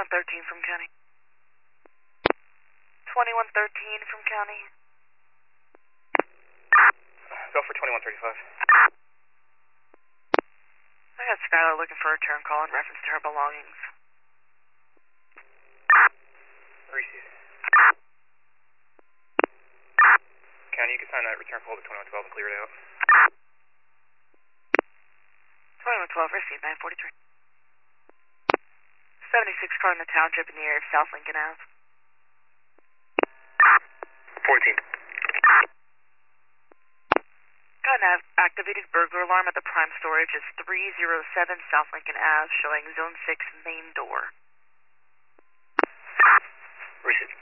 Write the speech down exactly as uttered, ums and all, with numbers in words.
twenty-one thirteen from county. twenty-one thirteen from county. Go for twenty-one thirty-five. I got Skylar looking for a return call in reference to her belongings. Receive. County, you can sign that return call to twenty-one twelve and clear it out. twenty-one twelve, received, nine forty-three. seventy-six car in the township in the area of South Lincoln Avenue. fourteen. Got an activated burglar alarm at the Prime Storage. It's three oh seven South Lincoln Avenue, showing Zone six main door. Receive.